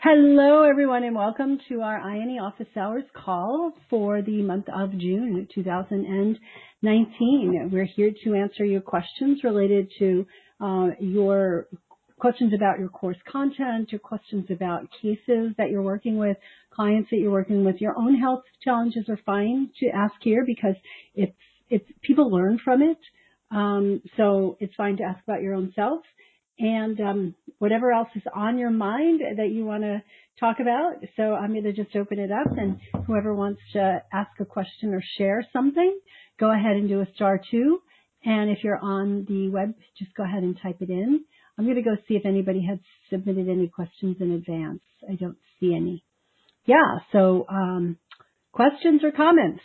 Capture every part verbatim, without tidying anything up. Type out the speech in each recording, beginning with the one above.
Hello, everyone, and welcome to our I N E Office Hours call for the month of June two thousand nineteen. We're here to answer your questions related to uh, your questions about your course content, your questions about cases that you're working with, clients that you're working with. Your own health challenges are fine to ask here because it's it's people learn from it. Um, so it's fine to ask about your own self. And um, whatever else is on your mind that you want to talk about. So I'm going to just open it up, and whoever wants to ask a question or share something, go ahead and do a star two. And if you're on the web, just go ahead and type it in. I'm going to go see if anybody had submitted any questions in advance. I don't see any. Yeah, so um, questions or comments?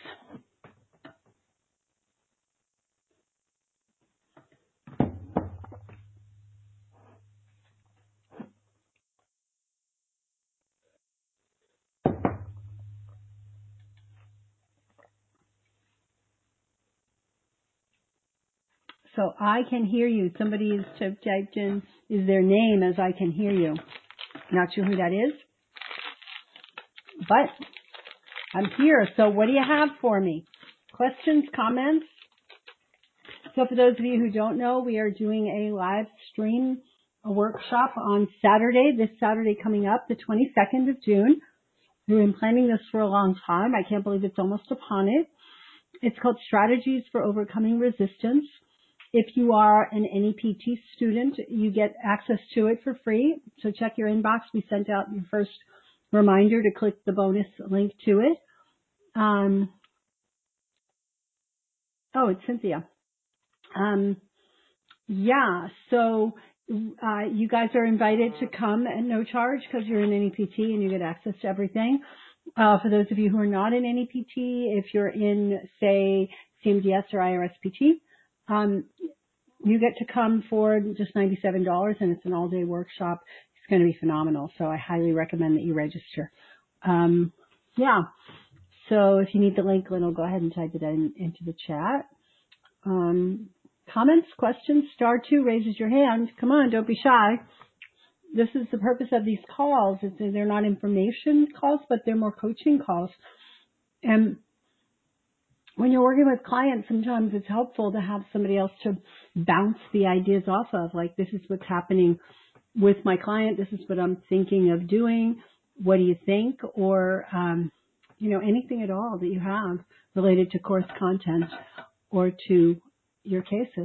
So I can hear you. Somebody has typed in is their name as I can hear you. Not sure who that is, but I'm here. So what do you have for me? Questions, comments? So for those of you who don't know, we are doing a live stream, a workshop on Saturday, this Saturday coming up, the twenty-second of June. We've been planning this for a long time. I can't believe it's almost upon it. It's called Strategies for Overcoming Resistance. If you are an N E P T student, you get access to it for free. So check your inbox. We sent out your first reminder to click the bonus link to it. Um, oh, it's Cynthia. Um, yeah, so uh, you guys are invited to come at no charge because you're in N E P T and you get access to everything. Uh, for those of you who are not in N E P T, if you're in, say, C M D S or I R S P T, um, you get to come for just ninety-seven dollars, and it's an all-day workshop. It's going to be phenomenal, so I highly recommend that you register. Um, yeah, so if you need the link, Lynn will go ahead and type it in, into the chat. Um, comments, questions, star two raises your hand. Come on, don't be shy. This is the purpose of these calls. It's, they're not information calls, but they're more coaching calls. And when you're working with clients, sometimes it's helpful to have somebody else to bounce the ideas off of. Like, this is what's happening with my client. This is what I'm thinking of doing. What do you think? Or, um, you know, anything at all that you have related to course content or to your cases.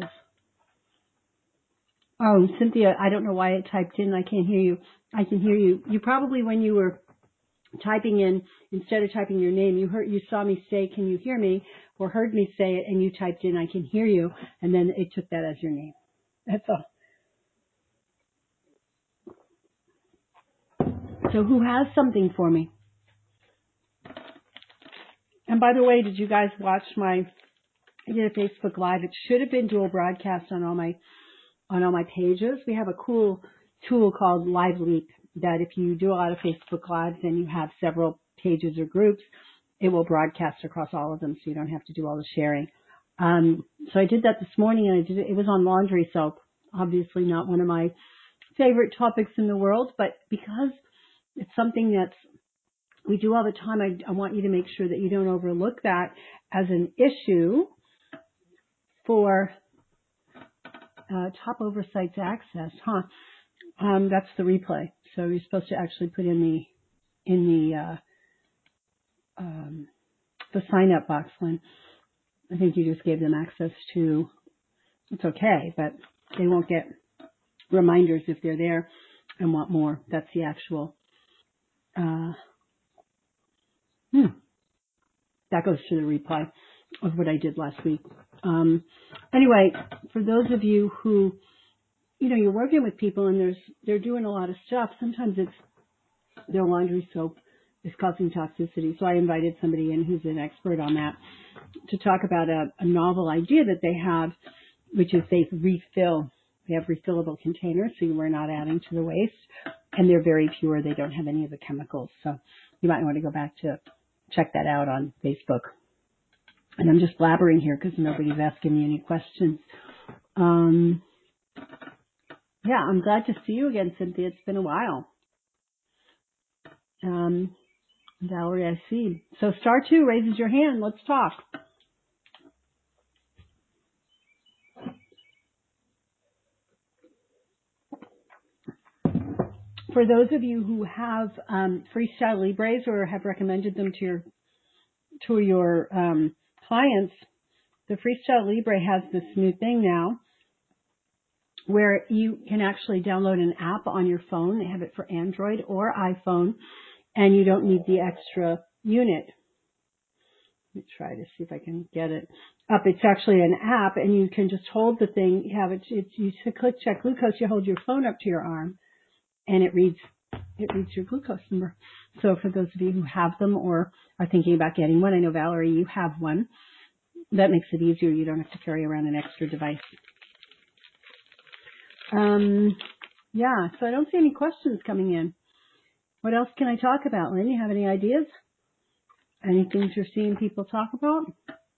Oh, Cynthia, I don't know why it typed in. I can't hear you. I can hear you. You probably, when you were typing in, instead of typing your name, you heard, you saw me say, "Can you hear me?" or heard me say it, and you typed in, "I can hear you," and then it took that as your name. That's all. So who has something for me? And by the way, did you guys watch my, I did a Facebook Live. It should have been dual broadcast on all my, on all my pages. We have a cool tool called Live Leap that if you do a lot of Facebook Lives and you have several pages or groups, it will broadcast across all of them, so you don't have to do all the sharing. Um, so I did that this morning, and I did it, it was on laundry soap. Obviously not one of my favorite topics in the world, but because it's something that we do all the time, I, I want you to make sure that you don't overlook that as an issue for uh, top oversight access. Huh? Um, that's the replay. So you're supposed to actually put in the in the uh, um, the sign up box, Lynn. I think you just gave them access to. It's okay, but they won't get reminders if they're there and want more. That's the actual. Uh, hmm, that goes to the replay of what I did last week. Um, anyway, for those of you who, you know, you're working with people and there's they're doing a lot of stuff. Sometimes it's their laundry soap is causing toxicity. So I invited somebody in who's an expert on that to talk about a, a novel idea that they have, which is they refill. They have refillable containers, so we're not adding to the waste. And they're very pure. They don't have any of the chemicals. So you might want to go back to check that out on Facebook. And I'm just blabbering here because nobody's asking me any questions. Um, yeah, I'm glad to see you again, Cynthia. It's been a while. Um, Valerie, I see. So star two raises your hand. Let's talk. For those of you who have um, Freestyle Libres or have recommended them to your to your um, clients, the Freestyle Libre has this new thing now where you can actually download an app on your phone. They have it for Android or iPhone, and you don't need the extra unit. Let me try to see if I can get it up. It's actually an app, and you can just hold the thing. You have it. It's, you click check glucose. You hold your phone up to your arm, and it reads it reads your glucose number. So for those of you who have them or are thinking about getting one, I know Valerie, you have one. That makes it easier. You don't have to carry around an extra device. Um, yeah. So I don't see any questions coming in. What else can I talk about, Lynn? You have any ideas? Any things you're seeing people talk about?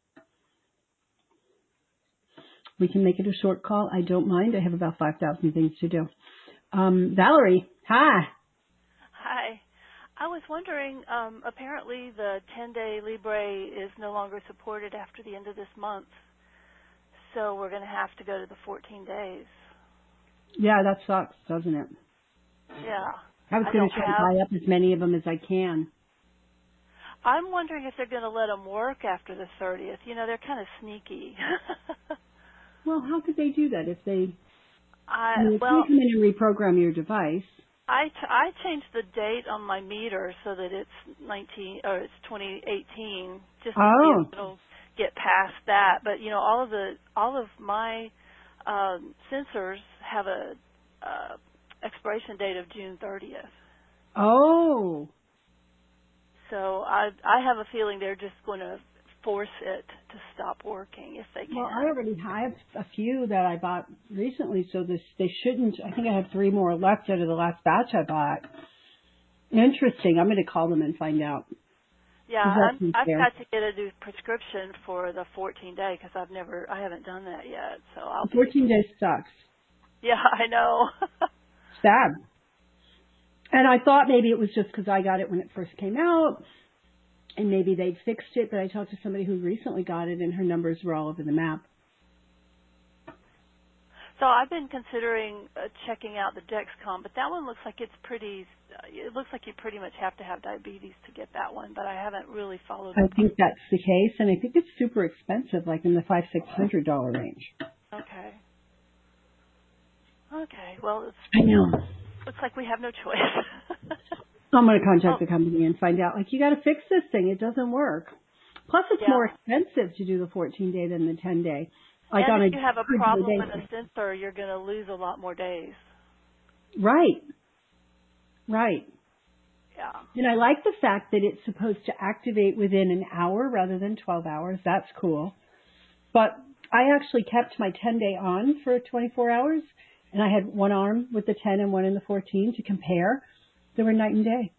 We can make it a short call. I don't mind. I have about five thousand things to do. Um, Valerie, hi. Hi. I was wondering, um, apparently the ten-day Libre is no longer supported after the end of this month, so we're going to have to go to the fourteen days. Yeah, that sucks, doesn't it? Yeah. I was I going don't to try to have... buy up as many of them as I can. I'm wondering if they're going to let them work after the thirtieth. You know, they're kind of sneaky. Well, how could they do that if they, I, I mean, if you well, come in and reprogram your device? I, t- I changed the date on my meter so that it's nineteen or it's twenty eighteen, just to see Oh, if it'll get past that. But you know, all of the all of my um, sensors have a uh, expiration date of June thirtieth. oh. So I I have a feeling they're just going to force it to stop working if they Well, I can. already have a few that I bought recently, so this they shouldn't. I think I have three more left out of the last batch I bought. Interesting. I'm going to call them and find out. Yeah, 'Cause I'm, that's I've fair. got to get a new prescription for the fourteen day because I've never I haven't done that yet. So I'll be. fourteen days sucks. Yeah, I know. Sad. And I thought maybe it was just because I got it when it first came out, and maybe they'd fixed it, but I talked to somebody who recently got it, and her numbers were all over the map. So I've been considering uh, checking out the Dexcom, but that one looks like it's pretty. Uh, it looks like you pretty much have to have diabetes to get that one, but I haven't really followed I up. think that's the case, and I think it's super expensive, like in the five, six hundred dollar range. Okay. Okay. Well, it's, I know. looks like we have no choice. I'm going to contact Oh, the company and find out. Like, you got to fix this thing. It doesn't work. Plus, it's yeah. more expensive to do the fourteen day than the ten day. Like And on if a you have a per day problem with a basis. sensor, you're going to lose a lot more days. Right. Right. Yeah. And I like the fact that it's supposed to activate within an hour rather than twelve hours. That's cool. But I actually kept my ten day on for twenty-four hours, and I had one arm with the ten and one in the fourteen to compare. They were night and day.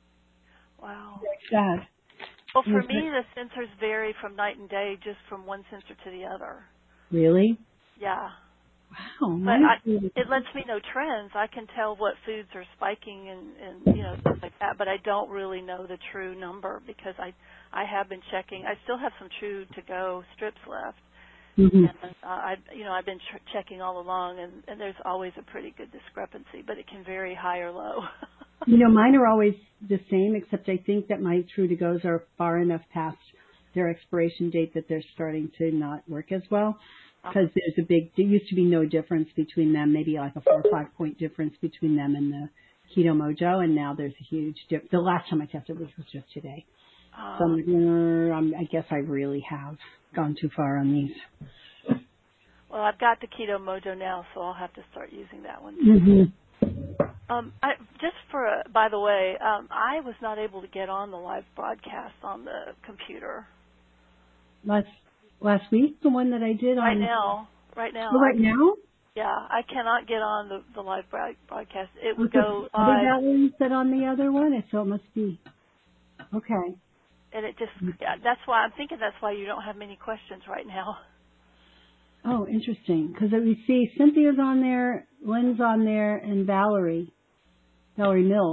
Wow. Very sad. Well, for Mhm. me, the sensors vary from night and day, just from one sensor to the other. Really? Yeah. Wow. But Mine I, is really it lets me know trends. I can tell what foods are spiking and, and you know things like that. But I don't really know the true number because I I have been checking. I still have some True to Go strips left, hmm and uh, I you know I've been tr- checking all along, and, and there's always a pretty good discrepancy, but it can vary high or low. You know, mine are always the same, except I think that my True to Go's are far enough past their expiration date that they're starting to not work as well. Because there's a big, there used to be no difference between them, maybe like a four or five point difference between them and the Keto Mojo, and now there's a huge dip. The last time I tested, which was just today. So I'm uh, like, "Mm, I'm- I guess I really have gone too far on these. well, I've got the Keto Mojo now, so I'll have to start using that one too. hmm Um, I, just for, a, by the way, um, I was not able to get on the live broadcast on the computer. Last last week, the one that I did Right on, now, right now, oh, I right now? yeah, I cannot get on the, the live broad- broadcast. It would Because go other live, Valerie said on the other one, so it must be. Okay. and it just, yeah, that's why, I'm thinking that's why you don't have many questions right now. Oh, interesting. Because we see Cynthia's on there, Lynn's on there, and Valerie, Valerie Mills.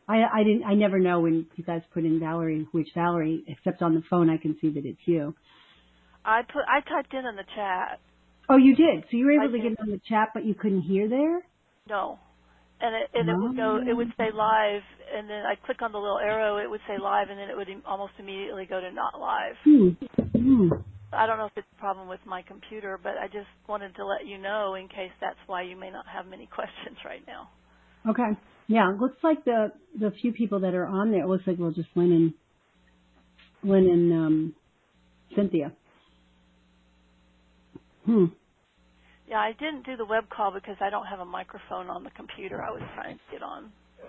I, I didn't. I never know when you guys put in Valerie, which Valerie, except on the phone, I can see that it's you. I put I typed in in the chat. Oh, you did. So you were I able to did. get on the chat, but you couldn't hear there. No. And it and it would go. It would Oh. say live, and then I click on the little arrow. It would say live, and then it would im- almost immediately go to not live. Hmm. Hmm. I don't know if it's a problem with my computer, but I just wanted to let you know in case that's why you may not have many questions right now. Okay. Yeah, it looks like the the few people that are on there. It looks like well, just Lynn and Lynn and um, Cynthia. Hmm. Yeah, I didn't do the web call because I don't have a microphone on the computer I was trying to get on.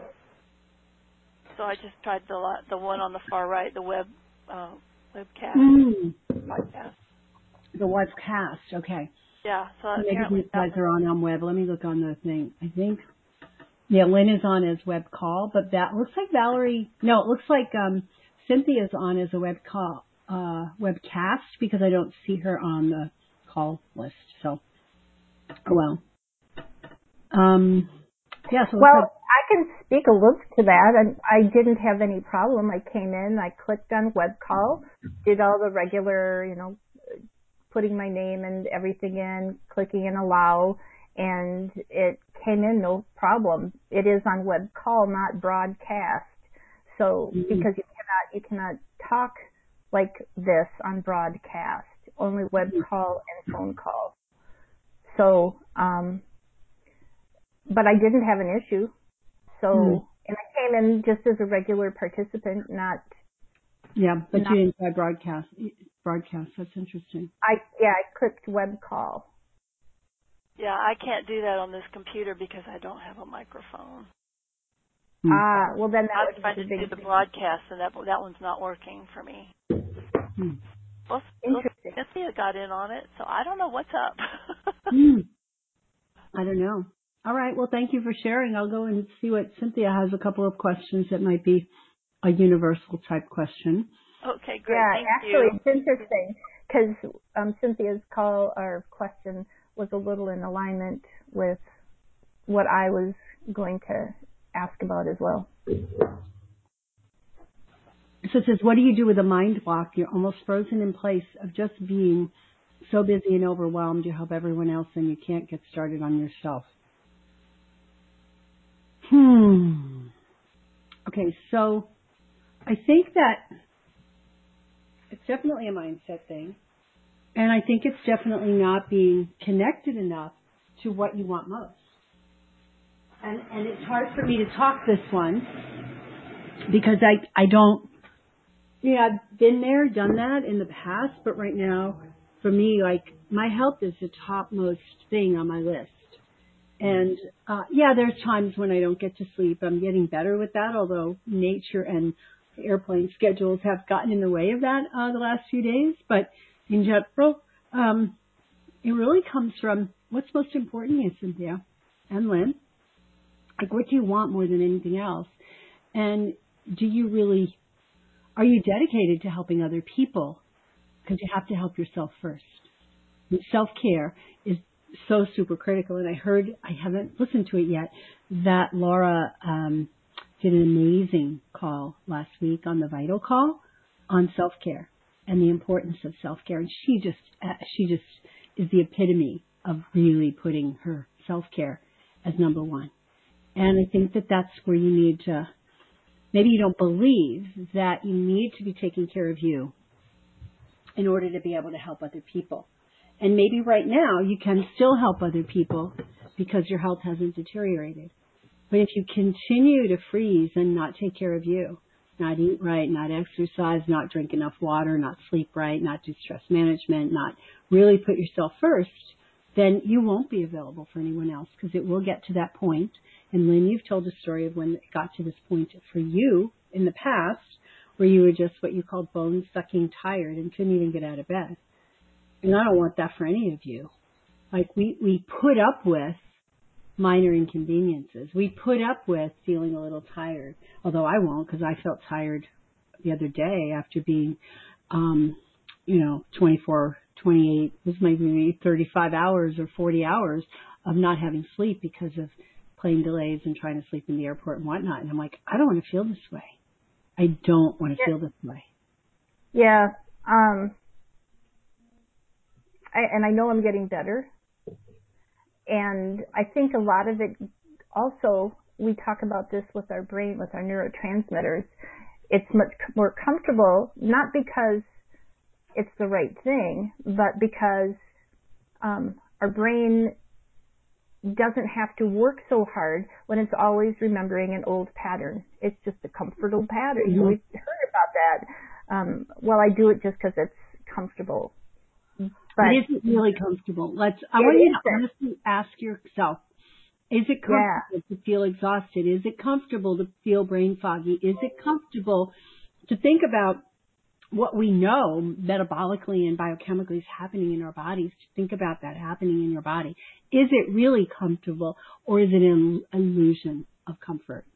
So I just tried the la- the one on the far right, the web uh, webcast Mm. podcast. The webcast. Okay. Yeah, so Maybe apparently these that guys one. are on on web. Let me look on the thing. I think. Yeah, Lynn is on as web call, but that looks like Valerie. No, it looks like um, Cynthia's on as a web call, uh, webcast because I don't see her on the call list. So, oh well. Um, yeah. So it looks Well, like, I can speak a little to that, and I didn't have any problem. I came in, I clicked on web call, did all the regular, you know, putting my name and everything in, clicking in allow, and it came in no problem. It is on web call, not broadcast. So mm-hmm. because you cannot you cannot talk like this on broadcast, only web call and phone call. So, um, but I didn't have an issue. So, mm. and I came in just as a regular participant, not. Yeah, but not, you didn't try broadcast. Broadcast. That's interesting. I yeah, I clicked web call. Yeah, I can't do that on this computer because I don't have a microphone. Hmm. Ah, well then that I was was trying a to big do the broadcast, and that that one's not working for me. Hmm. Well, interesting. Cynthia got in on it, so I don't know what's up. Hmm. I don't know. All right. Well, thank you for sharing. I'll go and see what Cynthia has. A couple of questions that might be a universal type question. Okay, great. Yeah, Thank actually, you. it's interesting because um, Cynthia's call or question was a little in alignment with what I was going to ask about as well. So it says, what do you do with a mind block? You're almost frozen in place of just being so busy and overwhelmed. You help everyone else and you can't get started on yourself. Hmm. Okay, so I think that it's definitely a mindset thing. And I think it's definitely not being connected enough to what you want most. And, and it's hard for me to talk this one because I, I don't, yeah, I've been there, done that in the past, but right now, for me, like, my health is the topmost thing on my list. And, uh, yeah, there's times when I don't get to sleep. I'm getting better with that, although nature and airplane schedules have gotten in the way of that, uh, the last few days. But in general, um, it really comes from what's most important to you, Cynthia and Lynn. Like, what do you want more than anything else? And do you really, are you dedicated to helping other people? Because you have to help yourself first. And self-care is so super critical. And I heard, I haven't listened to it yet, that Laura um, did an amazing call last week on the Vital Call on self-care and the importance of self-care. And she just, uh, she just is the epitome of really putting her self-care as number one. And I think that that's where you need to, maybe you don't believe that you need to be taking care of you in order to be able to help other people. And maybe right now you can still help other people because your health hasn't deteriorated. But if you continue to freeze and not take care of you, not eat right, not exercise, not drink enough water, not sleep right, not do stress management, not really put yourself first, then you won't be available for anyone else because it will get to that point. And Lynn, you've told a story of when it got to this point for you in the past where you were just what you called bone-sucking tired and couldn't even get out of bed. And I don't want that for any of you. Like, we, we put up with minor inconveniences. We put up with feeling a little tired, although I won't because I felt tired the other day after being, um, you know, twenty-four, twenty-eight, this might be thirty-five hours or forty hours of not having sleep because of plane delays and trying to sleep in the airport and whatnot. And I'm like, I don't want to feel this way. I don't want to yeah. feel this way. Yeah. Um, I, and I know I'm getting better. And I think a lot of it also, we talk about this with our brain, with our neurotransmitters. It's much more comfortable, not because it's the right thing, but because um, our brain doesn't have to work so hard when it's always remembering an old pattern. It's just a comfortable pattern. Mm-hmm. We've heard about that. Um, well, I do it just because it's comfortable. But it isn't really comfortable. Let's. I want you to honestly ask yourself: is it comfortable yeah. to feel exhausted? Is it comfortable to feel brain foggy? Is it comfortable to think about what we know metabolically and biochemically is happening in our bodies? To think about that happening in your body. Is it really comfortable, or is it an illusion of comfort?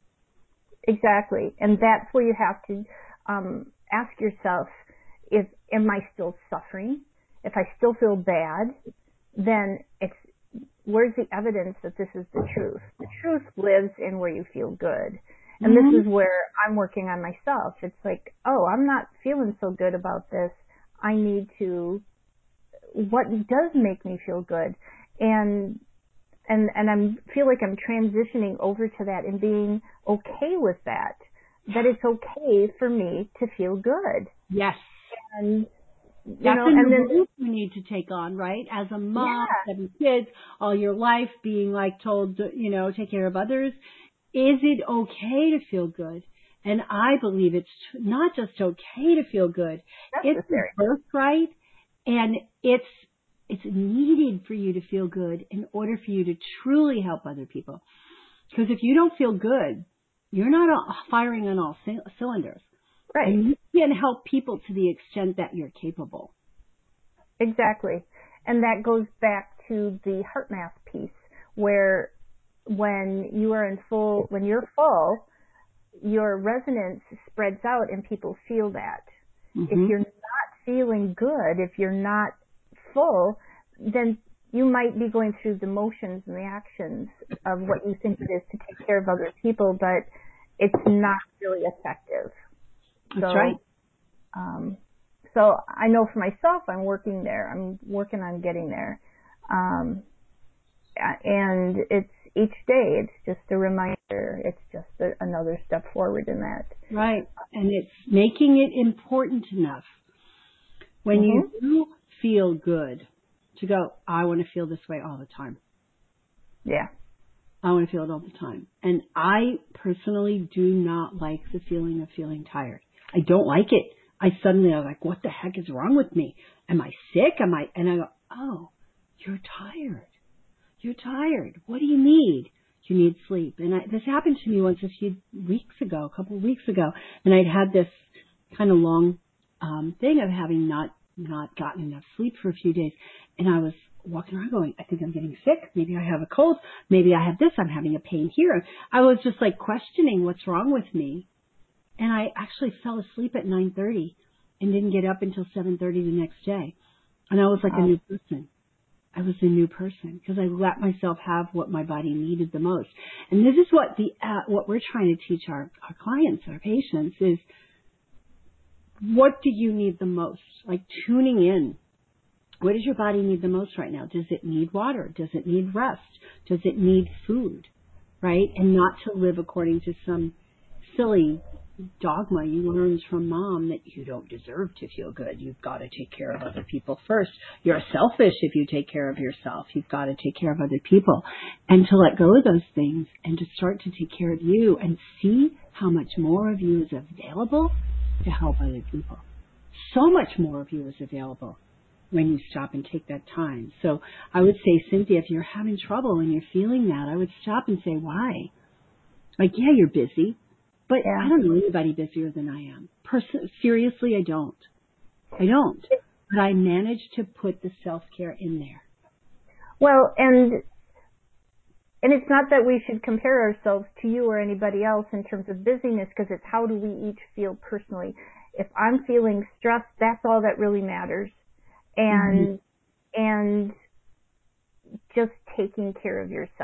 Exactly, and that's where you have to um, ask yourself: if am I still suffering? If I still feel bad, then it's, where's the evidence that this is the truth? The truth lives in where you feel good. And mm-hmm. this is where I'm working on myself. It's like, oh, I'm not feeling so good about this. I need to, what does make me feel good? And, and, and I feel like I'm transitioning over to that and being okay with that. That it's okay for me to feel good. Yes. And, You That's know, a and new then role you need to take on, right? As a mom, yeah. seven kids, all your life being like told, to, you know, take care of others. Is it okay to feel good? And I believe it's not just okay to feel good. It's a birthright, and it's it's needed for you to feel good in order for you to truly help other people. Because if you don't feel good, you're not firing on all c- cylinders. Right. And you can help people to the extent that you're capable. Exactly. And that goes back to the heart math piece, where when you are in full, when you're full, your resonance spreads out and people feel that. Mm-hmm. If you're not feeling good, if you're not full, then you might be going through the motions and the actions of what you think it is to take care of other people, but it's not really effective. That's so, right. Um, so I know for myself, I'm working there. I'm working on getting there. Um, and it's each day, it's just a reminder. It's just a, another step forward in that. Right. And it's making it important enough when mm-hmm. you do feel good to go, I want to feel this way all the time. Yeah. I want to feel it all the time. And I personally do not like the feeling of feeling tired. I don't like it. I suddenly I was like, what the heck is wrong with me? Am I sick? Am I? And I go, oh, you're tired. You're tired. What do you need? You need sleep. And I, this happened to me once a few weeks ago, a couple of weeks ago. And I'd had this kind of long um, thing of having not, not gotten enough sleep for a few days. And I was walking around going, I think I'm getting sick. Maybe I have a cold. Maybe I have this. I'm having a pain here. I was just like questioning what's wrong with me. And I actually fell asleep at nine thirty and didn't get up until seven thirty the next day. And I was like oh. a new person. I was a new person because I let myself have what my body needed the most. And this is what the uh, what we're trying to teach our, our clients, our patients, is what do you need the most? Like tuning in. What does your body need the most right now? Does it need water? Does it need rest? Does it need food? Right? And not to live according to some silly dogma you learned from mom that you don't deserve to feel good. You've got to take care of other people first. You're selfish if you take care of yourself. You've got to take care of other people. And to let go of those things and to start to take care of you and see how much more of you is available to help other people. So much more of you is available when you stop and take that time. So I would say, Cynthia, if you're having trouble and you're feeling that, I would stop and say, why? Like, yeah, you're busy. But yeah. I don't know anybody busier than I am. Pers- seriously, I don't. I don't. But I managed to put the self-care in there. Well, and and it's not that we should compare ourselves to you or anybody else in terms of busyness, because it's how do we each feel personally. If I'm feeling stressed, that's all that really matters. And mm-hmm. and just taking care of yourself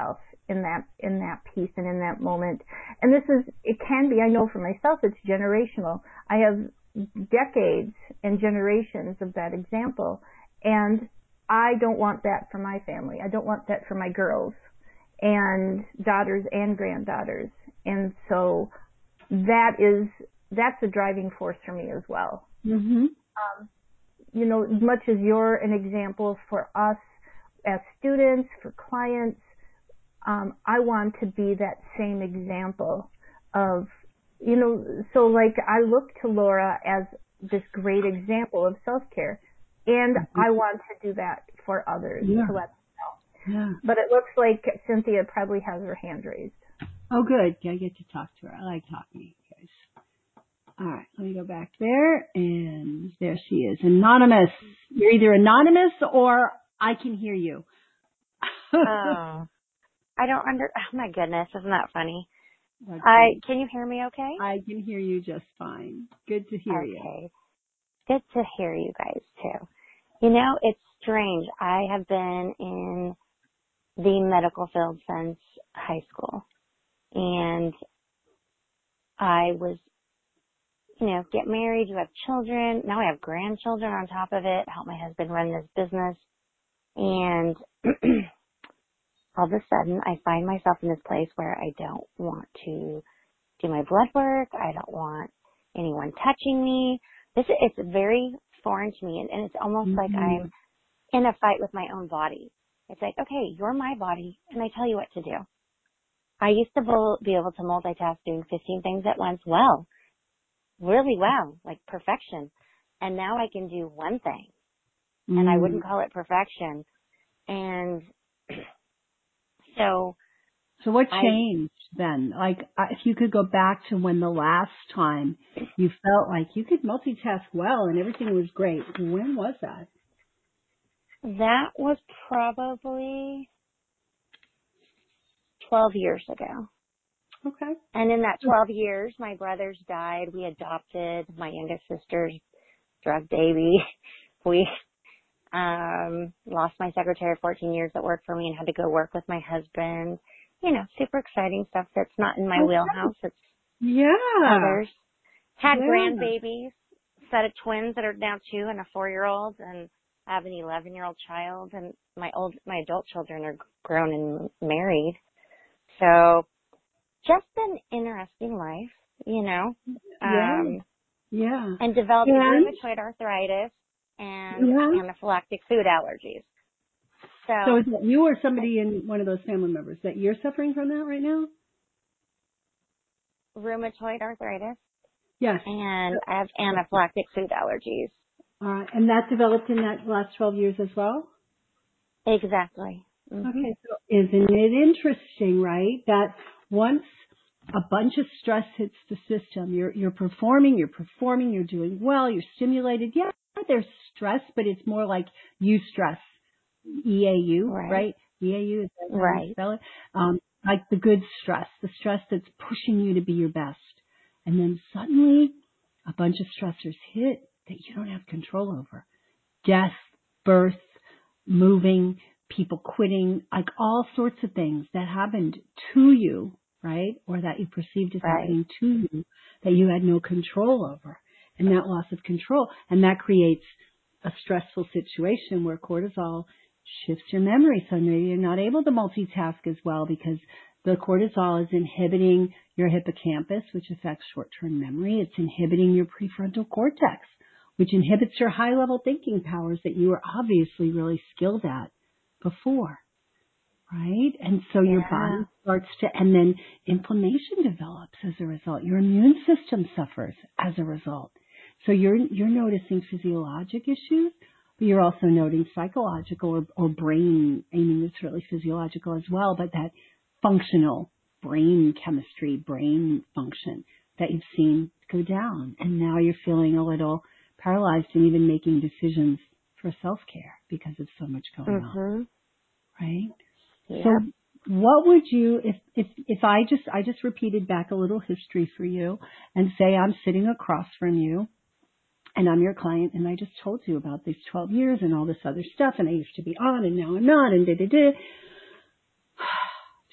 in that, in that piece and in that moment. And this is, it can be, I know for myself, it's generational. I have decades and generations of that example. And I don't want that for my family. I don't want that for my girls and daughters and granddaughters. And so that is, that's a driving force for me as well. Mm-hmm. Um, you know, as much as you're an example for us as students, for clients, um, I want to be that same example of, you know, so like I look to Laura as this great example of self-care, and mm-hmm. I want to do that for others yeah. to let them know. Yeah. But it looks like Cynthia probably has her hand raised. Oh, good. I get to talk to her. I like talking to you guys. All right, let me go back there, and there she is. Anonymous. You're either anonymous or I can hear you. Oh, I don't under. Oh my goodness, isn't that funny? Okay. I can you hear me? Okay. I can hear you just fine. Good to hear okay. you. Okay, good to hear you guys too. You know, it's strange. I have been in the medical field since high school, and I was, you know, get married, you have children. Now I have grandchildren on top of it. Help my husband run this business, and all of a sudden I find myself in this place where I don't want to do my blood work. I don't want anyone touching me. This it's very foreign to me, and, and it's almost mm-hmm. like I'm in a fight with my own body. It's like, okay, you're my body, and I tell you what to do. I used to be able to multitask doing fifteen things at once well, really well, like perfection. And now I can do one thing, mm. and I wouldn't call it perfection. And so... So what changed I, then? Like, if you could go back to when the last time you felt like you could multitask well and everything was great, when was that? That was probably twelve years ago. Okay. And in that twelve years, my brothers died. We adopted my youngest sister's drug baby. We um lost my secretary of fourteen years that worked for me and had to go work with my husband. You know, super exciting stuff that's not in my okay. wheelhouse. It's yeah. others. Had yeah. grandbabies, set of twins that are now two and a four-year-old, and I have an eleven-year-old child, and my old my adult children are grown and married. So just an interesting life, you know. Yeah. Um, yeah. And developed and? rheumatoid arthritis and yeah. anaphylactic food allergies. So, so is it you or somebody in one of those family members that you're suffering from that right now? Rheumatoid arthritis. Yes. And I have anaphylactic food allergies. All right. And that developed in that last twelve years as well? Exactly. Mm-hmm. Okay. So isn't it interesting, right? That once a bunch of stress hits the system, you're, you're performing, you're performing, you're doing well, you're stimulated. Yeah, there's stress, but it's more like you stress. E A U, right? right? E A U is that how right. you spell it? Um, like the good stress, the stress that's pushing you to be your best. And then suddenly a bunch of stressors hit that you don't have control over. Death, birth, moving, people quitting, like all sorts of things that happened to you, right? Or that you perceived as right. happening to you that you had no control over. And that loss of control. And that creates a stressful situation where cortisol shifts your memory. So maybe you're not able to multitask as well because the cortisol is inhibiting your hippocampus, which affects short-term memory. It's inhibiting your prefrontal cortex, which inhibits your high-level thinking powers that you were obviously really skilled at before, right? And so yeah. your body starts to, and then inflammation develops as a result. Your immune system suffers as a result. So you're you're noticing physiologic issues, but you're also noting psychological or, or brain, I mean, it's really physiological as well, but that functional brain chemistry, brain function that you've seen go down. And now you're feeling a little paralyzed and even making decisions for self-care because of so much going mm-hmm. on, right? Yep. So what would you, if, if, if I just, I just repeated back a little history for you and say I'm sitting across from you, and I'm your client, and I just told you about these twelve years and all this other stuff, and I used to be on, and now I'm not, and da-da-da. Do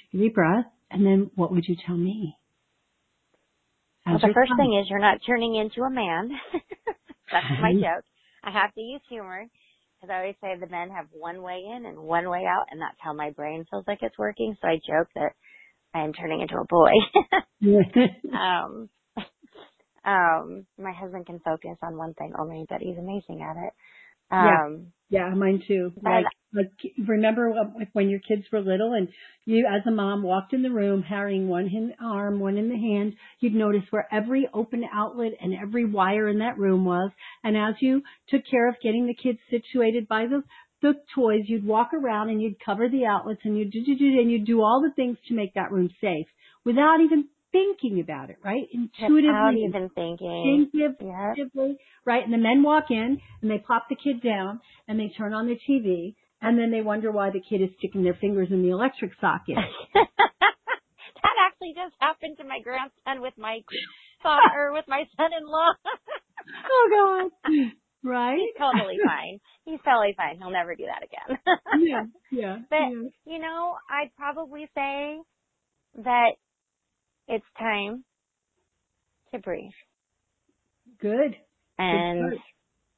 deep breath, and then what would you tell me? Well, the first thing is you're not turning into a man. That's my joke. I have to use humor because I always say the men have one way in and one way out, and that's how my brain feels like it's working. So I joke that I am turning into a boy. um, um, my husband can focus on one thing only, but he's amazing at it. Um, yeah, yeah, mine too. Like, like, remember when your kids were little and you as a mom walked in the room carrying one in the arm, one in the hand, you'd notice where every open outlet and every wire in that room was. And as you took care of getting the kids situated by the, the toys, you'd walk around and you'd cover the outlets and you'd do, do, do, and you'd do all the things to make that room safe without even thinking about it, right? Intuitively. Without even thinking. Intuitively, yep. Right? And the men walk in and they plop the kid down and they turn on the T V and then they wonder why the kid is sticking their fingers in the electric socket. That actually just happened to my grandson with my son or with my son-in-law. Oh God. Right? He's totally fine. He's totally fine. He'll never do that again. Yeah, yeah. But, yeah. you know, I'd probably say that it's time to breathe. Good. And Good.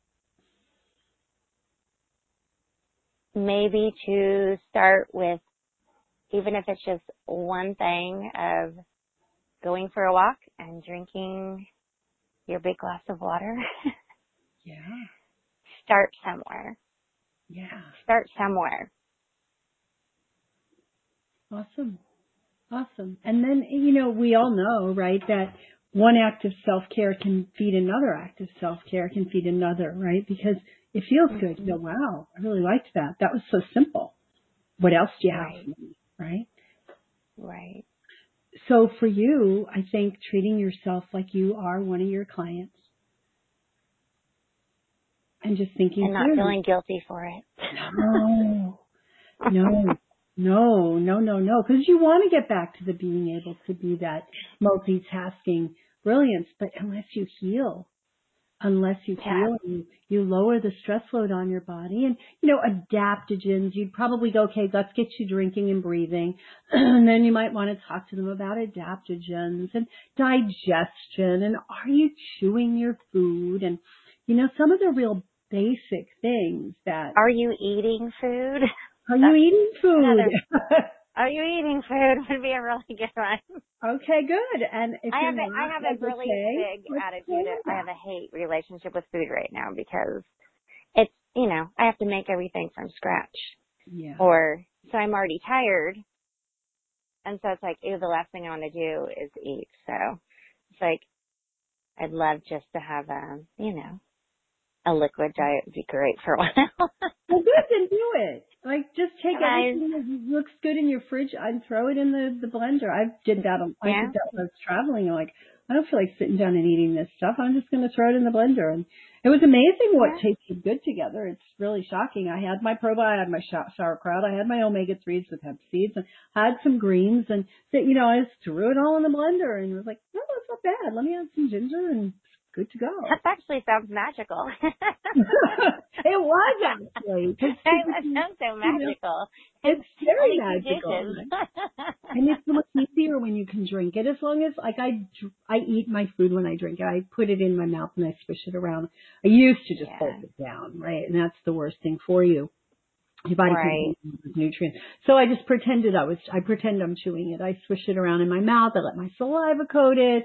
maybe to start with, even if it's just one thing of going for a walk and drinking your big glass of water. Yeah. Start somewhere. Yeah. Start somewhere. Awesome. Awesome. And then, you know, we all know, right, that one act of self-care can feed another act of self-care, can feed another, right? Because it feels mm-hmm. good. You go, wow, I really liked that. That was so simple. What else do you have right. for me, right? Right. So for you, I think treating yourself like you are one of your clients and just thinking and not through. feeling guilty for it. No, no. No, no, no, no, because you want to get back to the being able to be that multitasking brilliance, but unless you heal, unless you yeah. heal, you, you lower the stress load on your body. And, you know, adaptogens, you'd probably go, okay, let's get you drinking and breathing. And then you might want to talk to them about adaptogens and digestion. And are you chewing your food? And, you know, some of the real basic things that. Are you eating food? Are you eating food? Another, are you eating food would be a really good one. Okay, good. And if I you're have not, a, I have like a really okay, big attitude. I have a hate relationship with food right now because it's, you know, I have to make everything from scratch. Yeah. Or, so I'm already tired. And so it's like, ew, the last thing I want to do is eat. So it's like, I'd love just to have a, you know, a liquid diet would be great for a while. Well, good, then do it. Like, just take Nice. everything that looks good in your fridge and throw it in the, the blender. I did that. I Yeah. did that when I was traveling. I'm like, I don't feel like sitting down and eating this stuff. I'm just going to throw it in the blender. And it was amazing what Yeah. tasted good together. It's really shocking. I had my probiotic, I had my sauerkraut, I had my omega threes with hemp seeds, and had some greens, and you know, I just threw it all in the blender and was like, no, that's not bad. Let me add some ginger and good to go. That actually sounds magical. It was actually. That sounds so magical. You know, it's very Only magical. Right? And it's so much easier when you can drink it. As long as, like, I, I eat my food when I drink it. I put it in my mouth and I swish it around. I used to just yeah. hold it down, right? And that's the worst thing for you. Your body right. can't use nutrients. So I just pretended I was, I pretend I'm chewing it. I swish it around in my mouth. I let my saliva coat it.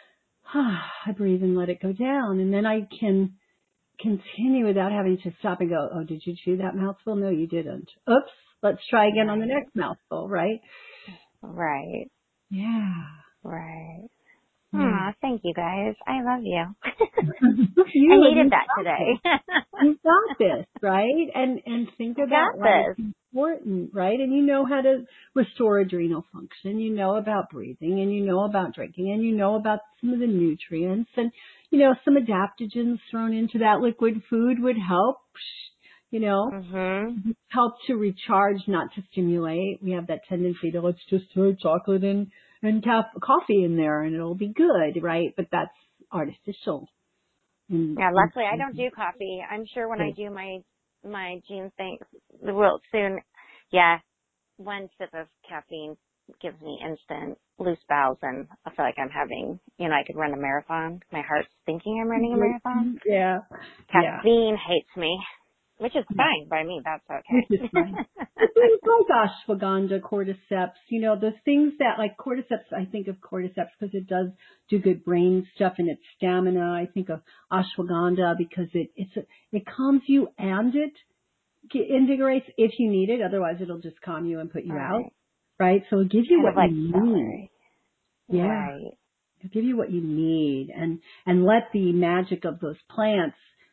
I breathe and let it go down. And then I can continue without having to stop and go, oh, did you chew that mouthful? No, you didn't. Oops. Let's try again right. on the next mouthful, right? Right. Yeah. Right. Yeah. Aw, thank you guys. I love you. you I needed that today. You got this, right? And and think about why it's important, right? And you know how to restore adrenal function. You know about breathing, and you know about drinking, and you know about some of the nutrients, and you know some adaptogens thrown into that liquid food would help. You know, mm-hmm. help to recharge, not to stimulate. We have that tendency to let's just throw chocolate and and ca- coffee in there, and it'll be good, right? But that's artificial. And, yeah, luckily I don't do coffee. I'm sure when I do my my gene thing, the world soon, yeah, one sip of caffeine gives me instant loose bowels, and I feel like I'm having, you know, I could run a marathon. My heart's thinking I'm running a marathon. Yeah. Caffeine yeah. hates me, which is yeah. fine by me. That's okay. Which is fine. Things like ashwagandha, cordyceps, you know, those things that like cordyceps, I think of cordyceps because it does do good brain stuff and it's stamina. I think of ashwagandha because it, it's, a, it calms you and it invigorates if you need it. Otherwise it'll just calm you and put you right. out. Right? So it'll give you kind what like you celery. need. Yeah. Right. It'll give you what you need and, and let the magic of those plants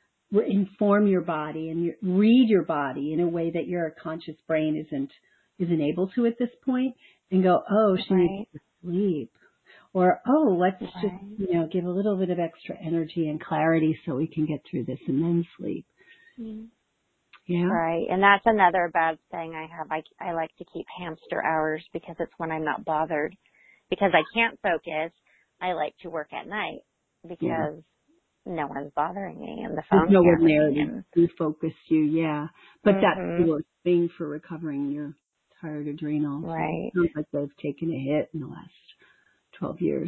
inform your body and your, read your body in a way that your conscious brain isn't, isn't able to at this point and go, oh, she right. needs to sleep. Or, oh, let's right. just, you know, give a little bit of extra energy and clarity so we can get through this and then sleep. Mm. Yeah. Right. And that's another bad thing I have. I, I like to keep hamster hours because it's when I'm not bothered. Because I can't focus, I like to work at night because yeah. no one's bothering me and the phone's There's no one can't there ring. to focus you, yeah. But mm-hmm. that's the worst thing for recovering your tired adrenals. Right. It sounds like they've taken a hit in the last twelve years.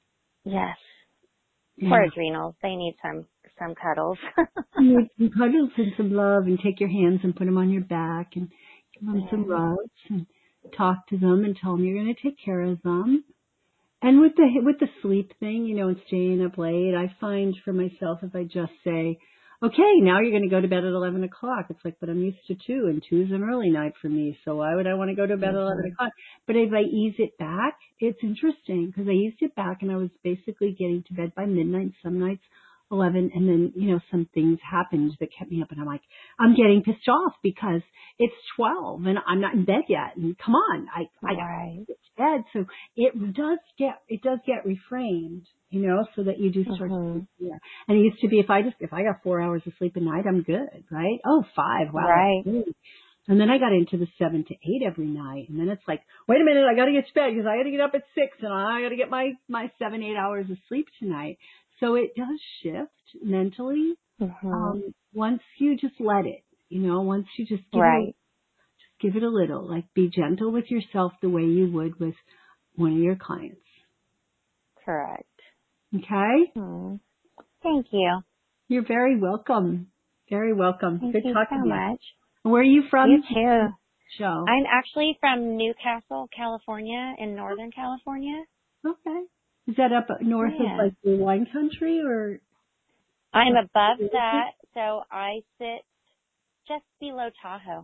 Yes. Yeah. Poor adrenals. They need some some cuddles. You need some cuddles and some love and take your hands and put them on your back and give them yeah. some rubs and talk to them and tell them you're going to take care of them. And with the with the sleep thing, you know, and staying up late, I find for myself if I just say, okay, now you're going to go to bed at eleven o'clock. It's like, but I'm used to two, and two's an early night for me, so why would I want to go to bed mm-hmm. at eleven o'clock? But if I ease it back, it's interesting because I eased it back and I was basically getting to bed by midnight some nights, eleven, and then, you know, some things happened that kept me up, and I'm like, I'm getting pissed off because it's twelve and I'm not in bed yet, and come on, I, I right. got to get to bed. So it does get, it does get reframed, you know, so that you do start mm-hmm. to, yeah. And it used to be if I just, if I got four hours of sleep a night, I'm good, right? Oh, five, wow. Right. And then I got into the seven to eight every night. And then it's like, wait a minute, I got to get to bed because I got to get up at six and I got to get my, my seven, eight hours of sleep tonight. So it does shift mentally. Mm-hmm. Um, once you just let it, you know, once you just give right. it, just give it a little, like be gentle with yourself the way you would with one of your clients. Correct. Okay. Mm-hmm. Thank you. You're very welcome. Very welcome. Thank Good you talking so to you. much. Where are you from? You too. Show. I'm actually from Newcastle, California, in Northern California. Okay. Is that up north yeah. of like the wine country or? I'm above that, so I sit just below Tahoe.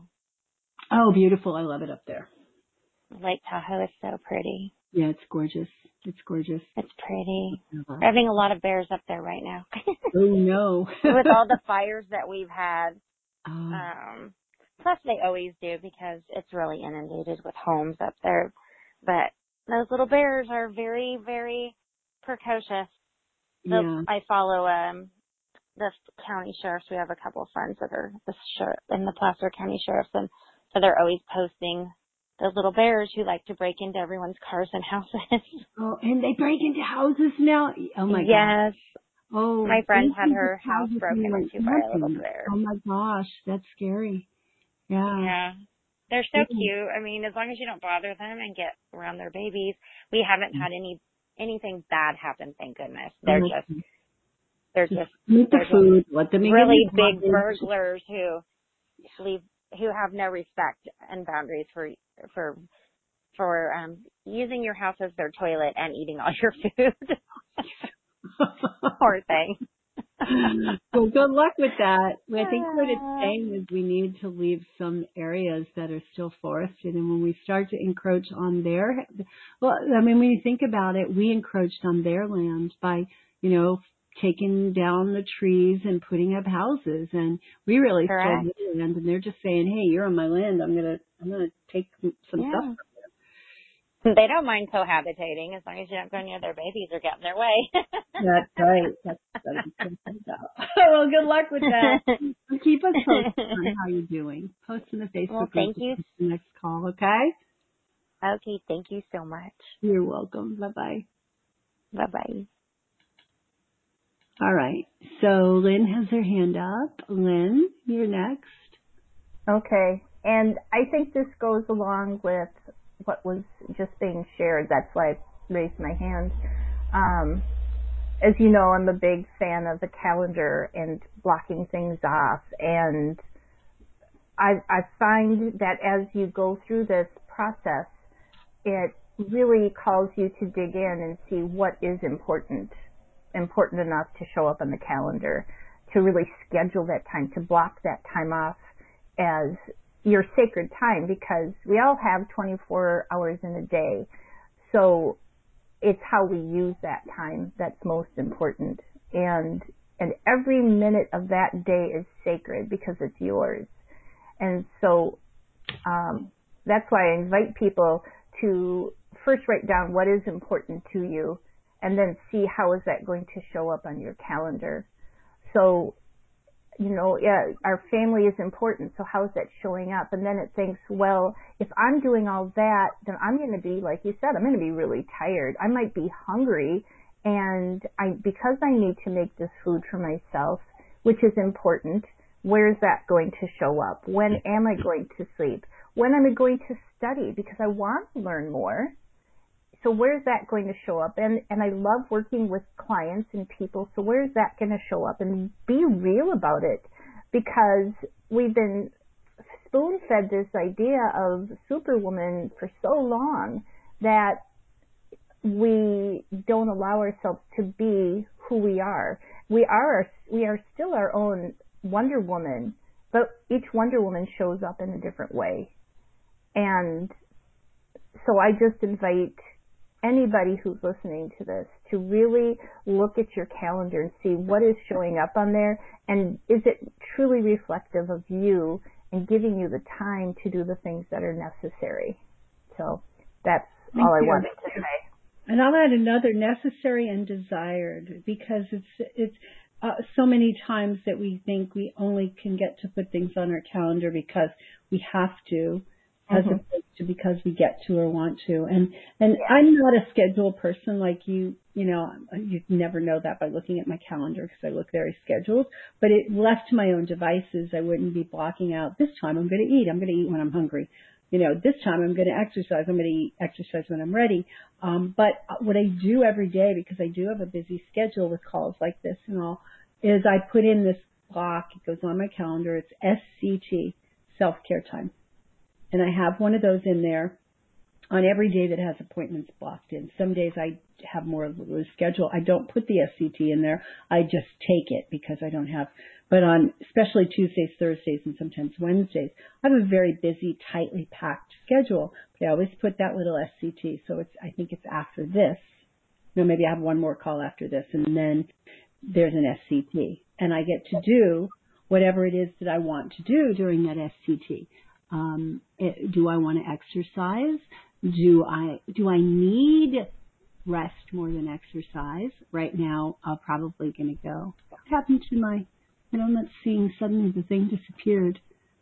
Oh, beautiful. I love it up there. Lake Tahoe is so pretty. Yeah, it's gorgeous. It's gorgeous. It's pretty. We're having a lot of bears up there right now. Oh, no. With all the fires that we've had. Oh. Um, plus, they always do because it's really inundated with homes up there. But those little bears are very, very precocious. So Yeah. I follow um, the county sheriffs. We have a couple of friends that are the sheriff in the Placer County sheriffs, and so they're always posting those little bears who like to break into everyone's cars and houses. Oh, and they break into houses now? Oh, my yes. gosh. Oh, my friend had her house broken into by a little bear. Oh, my gosh. That's scary. Yeah. Yeah. They're so cute. I mean, as long as you don't bother them and get around their babies. We haven't had any anything bad happen, thank goodness. They're oh, just they're just, eat the they're food. Let them really big burglars who leave who have no respect and boundaries for for for um using your house as their toilet and eating all your food. Poor thing. Well, good luck with that. I think what it's saying is we need to leave some areas that are still forested, and when we start to encroach on their, well, I mean, when you think about it, we encroached on their land by, you know, taking down the trees and putting up houses, and we really stole their land, and they're just saying, hey, you're on my land, I'm gonna, I'm gonna take some yeah. stuff. They don't mind cohabitating as long as you don't go near their babies or get in their way. That's right. That's, that's well, good luck with that. Keep us posted on how you're doing. Post in the Facebook well, thank group. You. The next call, okay? Okay, thank you so much. You're welcome. Bye-bye. Bye-bye. All right. So Lynn has her hand up. Lynn, you're next. Okay. And I think this goes along with what was just being shared. That's why I raised my hand. Um, as you know, I'm a big fan of the calendar and blocking things off. And I, I find that as you go through this process, it really calls you to dig in and see what is important, important enough to show up on the calendar, to really schedule that time, to block that time off as your sacred time, because we all have twenty-four hours in a day. So it's how we use that time that's most important. And, and every minute of that day is sacred because it's yours. And so, um, that's why I invite people to first write down what is important to you, and then see how is that going to show up on your calendar. So, you know, yeah, our family is important, so how is that showing up? And then it thinks, well, if I'm doing all that, then I'm going to be, like you said, I'm going to be really tired. I might be hungry, and I because I need to make this food for myself, which is important, where is that going to show up? When am I going to sleep? When am I going to study? Because I want to learn more. So where's that going to show up? And and I love working with clients and people. So where's that going to show up? And be real about it, because we've been spoon-fed this idea of Superwoman for so long that we don't allow ourselves to be who we are. We are we are still our own Wonder Woman, but each Wonder Woman shows up in a different way. And so I just invite anybody who's listening to this to really look at your calendar and see what is showing up on there, and is it truly reflective of you and giving you the time to do the things that are necessary. So that's Thank all I you. wanted to say. And I'll add another, necessary and desired, because it's it's uh, so many times that we think we only can get to put things on our calendar because we have to, as Mm-hmm. opposed to because we get to or want to. And and Yeah. I'm not a scheduled person like you. You know, you never know that by looking at my calendar, because I look very scheduled. But it left to my own devices, I wouldn't be blocking out, this time I'm going to eat. I'm going to eat when I'm hungry. You know, this time I'm going to exercise. I'm going to eat exercise when I'm ready. Um, but what I do every day, because I do have a busy schedule with calls like this and all, is I put in this block. It goes on my calendar. It's S C T, self-care time. And I have one of those in there on every day that has appointments blocked in. Some days I have more of a loose schedule. I don't put the S C T in there. I just take it because I don't have, but on especially Tuesdays, Thursdays, and sometimes Wednesdays, I have a very busy, tightly packed schedule. But I always put that little S C T. So it's, I think it's after this. No, maybe I have one more call after this, and then there's an S C T. And I get to do whatever it is that I want to do during that S C T. Um, it, do I want to exercise? Do I, do I need rest more than exercise? Right now, I'm probably going to go. What happened to my, and I'm not seeing, suddenly the thing disappeared.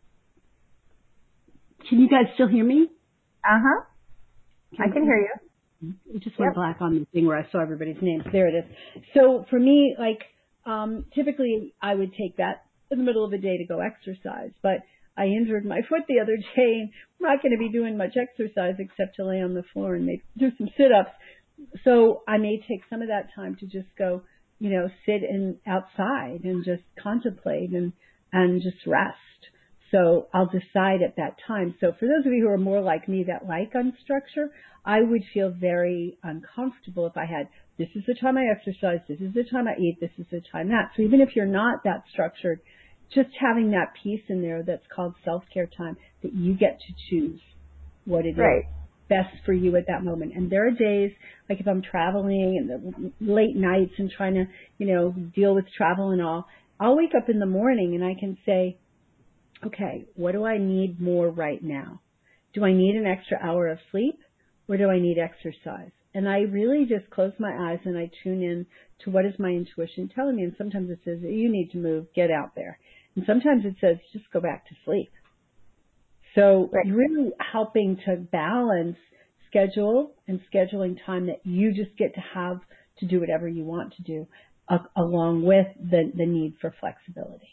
Can you guys still hear me? Uh-huh. I can hear you. It just went yep. black on the thing where I saw everybody's names. There it is. So for me, like, um, typically I would take that in the middle of the day to go exercise, but I injured my foot the other day, and I'm not going to be doing much exercise except to lay on the floor and maybe do some sit-ups. So I may take some of that time to just go, you know, sit in outside and just contemplate and, and just rest. So I'll decide at that time. So for those of you who are more like me that like unstructure, I would feel very uncomfortable if I had, this is the time I exercise, this is the time I eat, this is the time that. So even if you're not that structured, just having that piece in there that's called self-care time, that you get to choose what it right. is best for you at that moment. And there are days, like if I'm traveling and the late nights and trying to, you know, deal with travel and all, I'll wake up in the morning and I can say, okay, what do I need more right now? Do I need an extra hour of sleep, or do I need exercise? And I really just close my eyes and I tune in to what is my intuition telling me. And sometimes it says, you need to move, get out there. And sometimes it says, just go back to sleep. So right. really helping to balance schedule and scheduling time that you just get to have to do whatever you want to do, uh, along with the, the need for flexibility.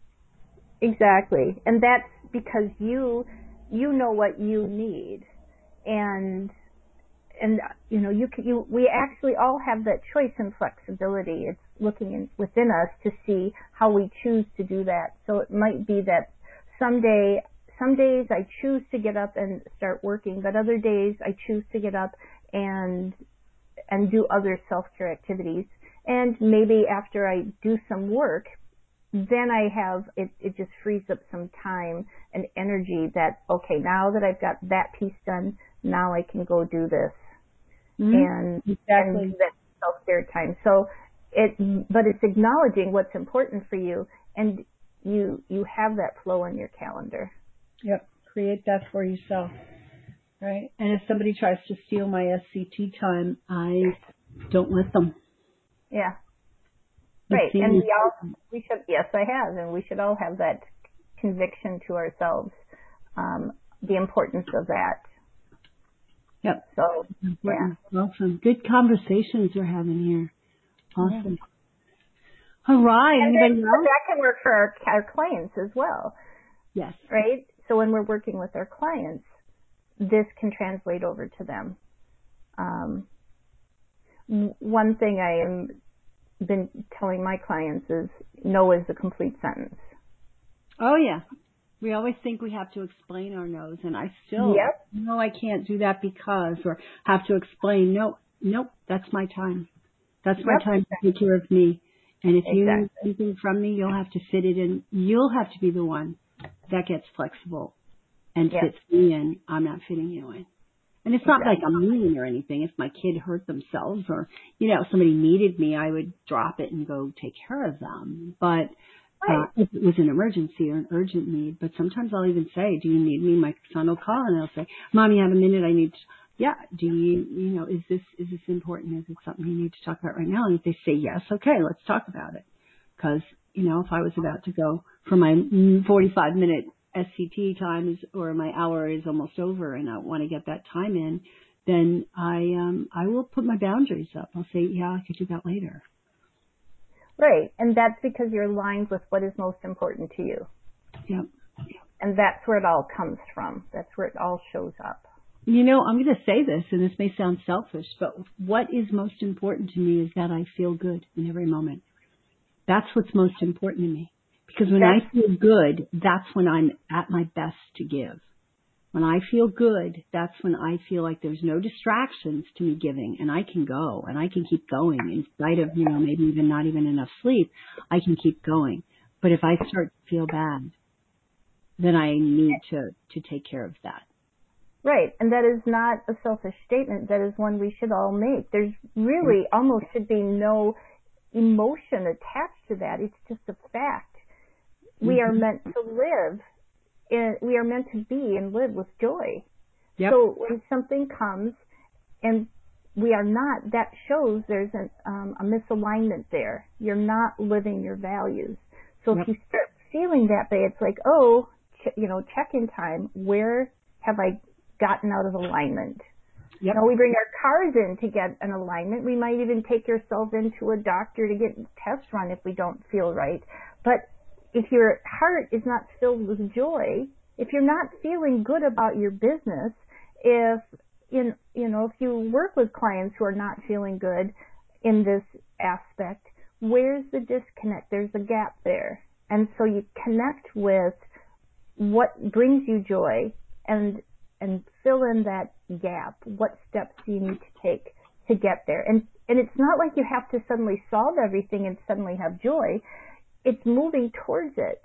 Exactly. And that's because you, you know what you need. and and you know, you can, you we actually all have that choice and flexibility. It's looking in, within us to see how we choose to do that. So it might be that someday, some days I choose to get up and start working, but other days I choose to get up and and do other self-care activities. And maybe after I do some work, then I have, it, it just frees up some time and energy that, okay, now that I've got that piece done, now I can go do this. Mm-hmm. And, exactly. and that's self-care time. So it, but it's acknowledging what's important for you, and you, you have that flow on your calendar. Yep. Create that for yourself. Right. And if somebody tries to steal my S C T time, I don't let them. Yeah. Right. And we all, we should, yes, I have, and we should all have that conviction to ourselves, um, the importance of that. Yep. So, important. Yeah. Awesome. Good conversations we're having here. Awesome. Yeah. All right. And Anybody then, else? That can work for our, our clients as well. Yes. Right? So when we're working with our clients, this can translate over to them. Um, one thing I am been telling my clients is no is a complete sentence. Oh yeah. We always think we have to explain our no's, and I still, yep. no, I can't do that because, or have to explain, no, nope, that's my time. That's yep. my time to take care of me. And if exactly. you need anything from me, you'll have to fit it in. You'll have to be the one that gets flexible and yep. fits me in. I'm not fitting you in. And it's not exactly. like I'm mean or anything. If my kid hurt themselves or, you know, somebody needed me, I would drop it and go take care of them. But uh, if it was an emergency or an urgent need, but sometimes I'll even say, do you need me? My son will call and I'll say, Mom, you have a minute? I need to, yeah, do you, you know, is this, is this important? Is it something you need to talk about right now? And if they say yes, okay, let's talk about it. Because, you know, if I was about to go for my forty-five minute S C T time is, or my hour is almost over and I want to get that time in, then I, um, I will put my boundaries up. I'll say, yeah, I could do that later. Right. And that's because you're aligned with what is most important to you. Yep. And that's where it all comes from. That's where it all shows up. You know, I'm going to say this, and this may sound selfish, but what is most important to me is that I feel good in every moment. That's what's most important to me. Because when that's, I feel good, that's when I'm at my best to give. When I feel good, that's when I feel like there's no distractions to me giving, and I can go, and I can keep going in spite of, you know, maybe even not even enough sleep. I can keep going. But if I start to feel bad, then I need to, to take care of that. Right, and that is not a selfish statement. That is one we should all make. There's really almost should be no emotion attached to that. It's just a fact. We mm-hmm. are meant to live. And we are meant to be and live with joy. Yep. So when something comes and we are not, that shows there's an, um, a misalignment there. You're not living your values. So yep. if you start feeling that way, it's like, oh, ch- you know, check-in time. Where have I gotten out of alignment? Yep. You know, we bring our cars in to get an alignment. We might even take ourselves into a doctor to get tests run if we don't feel right. But if your heart is not filled with joy, if you're not feeling good about your business, if in you know if you work with clients who are not feeling good in this aspect, where's the disconnect? There's a gap there, and so you connect with what brings you joy and and fill in that gap. What steps do you need to take to get there? And and it's not like you have to suddenly solve everything and suddenly have joy. It's moving towards it.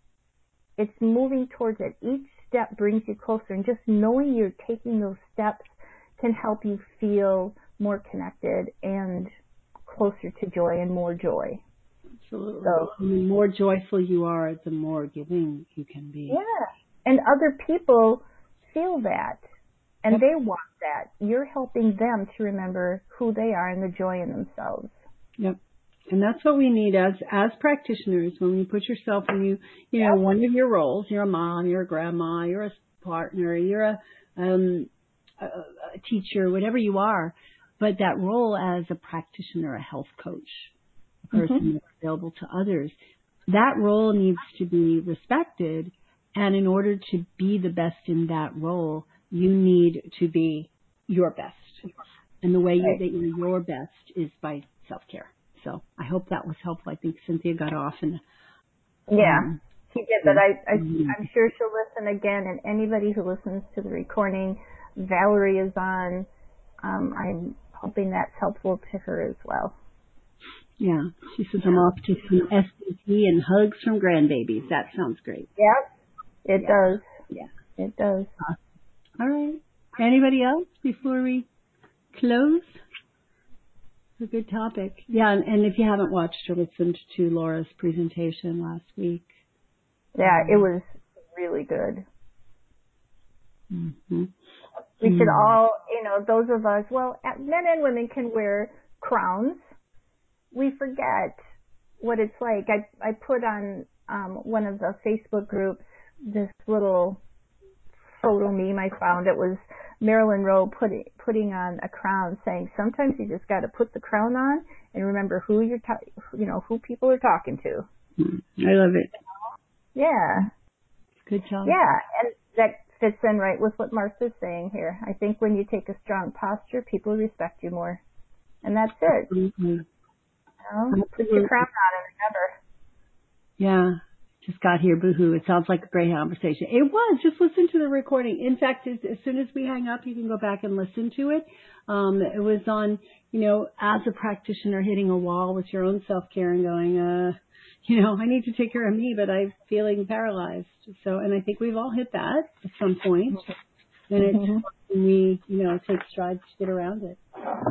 It's moving towards it. Each step brings you closer, and just knowing you're taking those steps can help you feel more connected and closer to joy and more joy. Absolutely. So, the more joyful you are, the more giving you can be. Yeah. And other people feel that, and yep. they want that. You're helping them to remember who they are and the joy in themselves. Yep. And that's what we need as as practitioners. When you put yourself in you, you know, yep. one of your roles. You're a mom, you're a grandma, you're a partner, you're a, um, a, a teacher, whatever you are. But that role as a practitioner, a health coach, a person mm-hmm. that's available to others, that role needs to be respected. And in order to be the best in that role, you need to be your best. And the way you, Right. that you're your best is by self-care. So I hope that was helpful. I think Cynthia got off and Yeah, um, she did, but I, I, mm-hmm. I'm sure she'll listen again, and anybody who listens to the recording, Valerie is on. Um, I'm hoping that's helpful to her as well. Yeah, she says I'm off to some S B T and hugs from grandbabies. That sounds great. Yep, it Yeah. does. Yeah. It does. All right. Anybody else before we close? It's a good topic. Yeah, and, and if you haven't watched or listened to Laura's presentation last week. Yeah, um, it was really good. Mm-hmm. We mm-hmm. should all, you know, those of us, well, men and women can wear crowns. We forget what it's like. I I put on um, one of the Facebook groups this little photo meme I found. It was Marilyn Rowe putting putting on a crown, saying sometimes you just got to put the crown on and remember who you're, ta- you know, who people are talking to. I love it. Yeah. Good job. Yeah, and that fits in right with what Martha's saying here. I think when you take a strong posture, people respect you more, and that's it. Mm-hmm. You know? Put your crown on and remember. Yeah. Just got here, boohoo. It sounds like a great conversation. It was. Just listen to the recording. In fact, as, as soon as we hang up, you can go back and listen to it. Um, it was on, you know, as a practitioner hitting a wall with your own self-care and going, uh, you know, I need to take care of me, but I'm feeling paralyzed. So, and I think we've all hit that at some point. And it's Mm-hmm. when we, you know, take strides to get around it.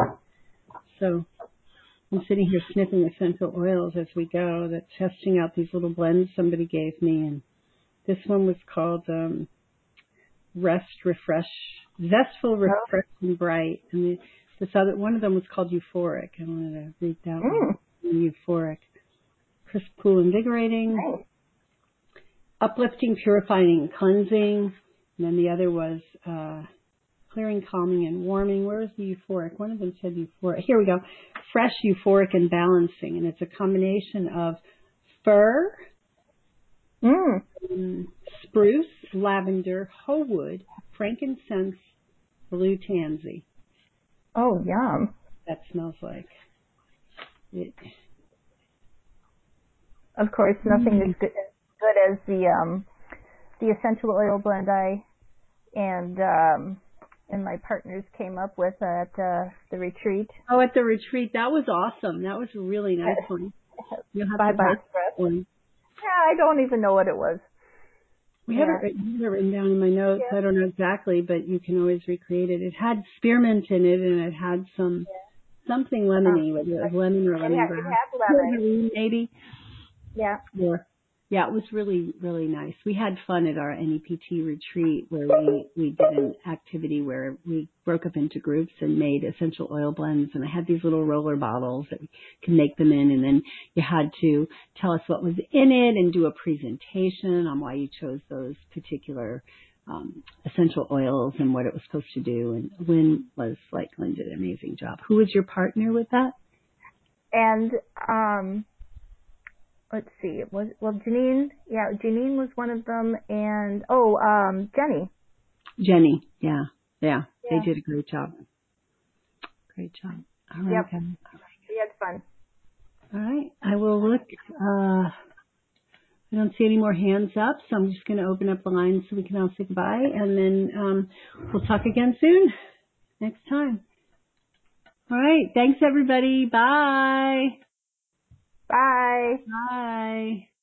So I'm sitting here sniffing essential oils as we go, that testing out these little blends somebody gave me. And this one was called um, Rest, Refresh, Zestful, Refresh, and Bright. And the, this other, one of them was called Euphoric. I wanted to read that Mm. one. Euphoric. Crisp, cool, invigorating. Nice. Uplifting, purifying, and cleansing. And then the other was uh, clearing, calming, and warming. Where is the euphoric? One of them said euphoric. Here we go. Fresh, euphoric, and balancing. And it's a combination of fir, Mm. um, spruce, lavender, hoe wood, frankincense, blue tansy. Oh, yum. That smells like it. Of course, nothing Mm. as good, as good as the um, the essential oil blend I and um, and my partners came up with at uh, the retreat. Oh, at the retreat. That was awesome. That was a really nice one. You'll have Bye to bye pass stress. that one. Yeah, I don't even know what it was. We Yeah. have it written, have it written down in my notes. Yeah. I don't know exactly, but you can always recreate it. It had spearmint in it, and it had some something lemony, whether it was lemon or It had, it lemongrass. had lemon. Maybe. Yeah. Yeah. Yeah, it was really, really nice. We had fun at our N E P T retreat where we, we did an activity where we broke up into groups and made essential oil blends. And I had these little roller bottles that we could make them in. And then you had to tell us what was in it and do a presentation on why you chose those particular um, essential oils and what it was supposed to do. And Lynn was like, Lynn did an amazing job. Who was your partner with that? And um, let's see, it was well Janine. Yeah, Janine was one of them, and oh, um, Jenny. Jenny. Yeah, yeah, Yeah. they did a great job. Great job. All right. Yep. Okay. We had fun. All right. I will look. Uh, I don't see any more hands up, so I'm just going to open up the line so we can all say goodbye, and then um, we'll talk again soon. Next time. All right. Thanks, everybody. Bye. Bye. Bye.